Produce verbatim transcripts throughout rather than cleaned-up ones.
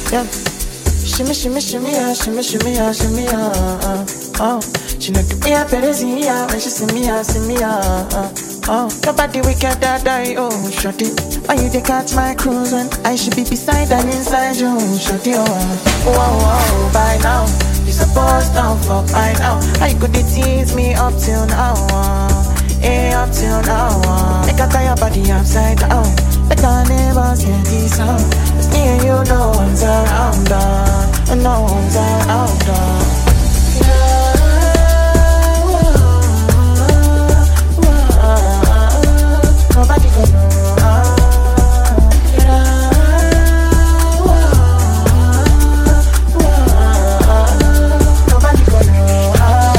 Yeah. Shimmy, shimmy, shimmy, yeah, shimmy, shimmy, yeah, shimmy, yeah, uh, oh. She look at me, I better see, yeah, when she see me, I see me, yeah, uh, oh. Nobody wicked that die, oh, shorty. Why you dey catch my cruise when I should be beside and inside you, shorty, oh, oh, oh, oh, by now. You supposed to fuck by now. How you could tease me up till now, uh, hey, up till now, uh. Make a tie your body upside down. Like our neighbors hear this sound. It's me and you, no one's around, uh, no one's around, uh. Nobody gonna know, uh, nobody gonna know,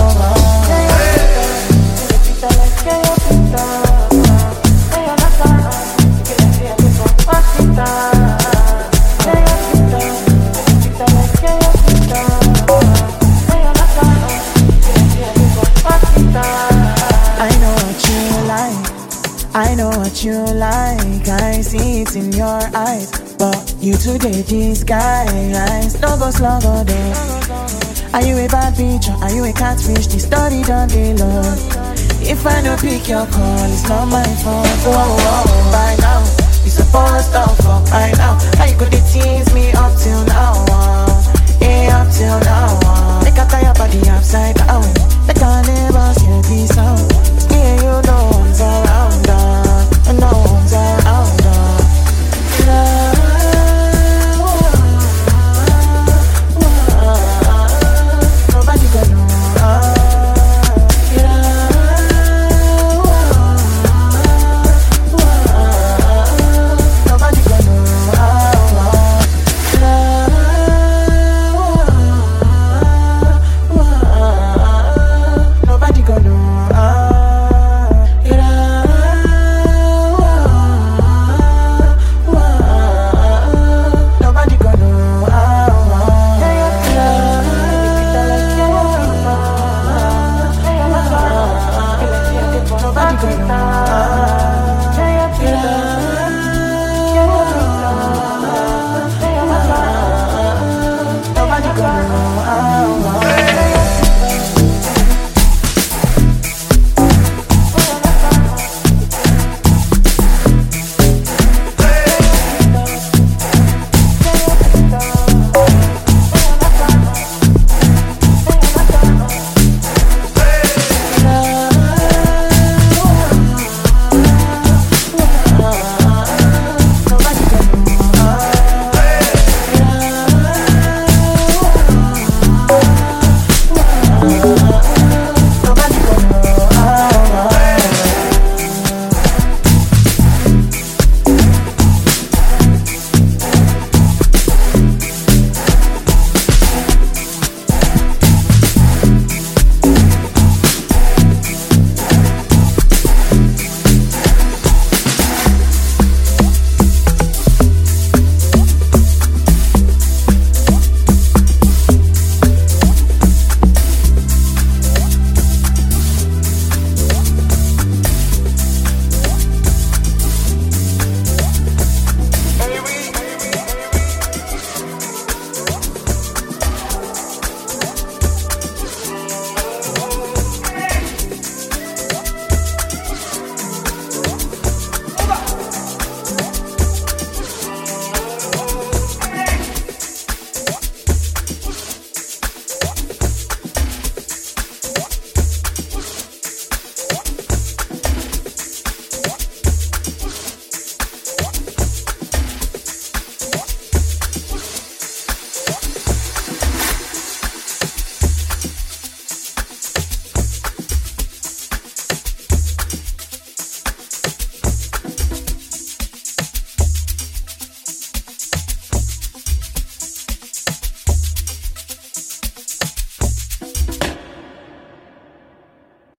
I know what you like, I see it in your eyes. But you today disguise, no go slug or day. Are you a bad bitch or are you a catfish? The story done the love. If I don't pick your call, it's not my fault. Oh, oh, oh, by now, you supposed to fuck by now. How you could tease me up till now, uh, yeah, up till now, uh. Make a tie your body upside down. Make our neighbors hear this sound. Yeah, you know one's around, uh, no one's around, uh. Nobody gonna know, uh. Nobody gonna know, uh. Nobody gonna know, uh. Nobody gonna know.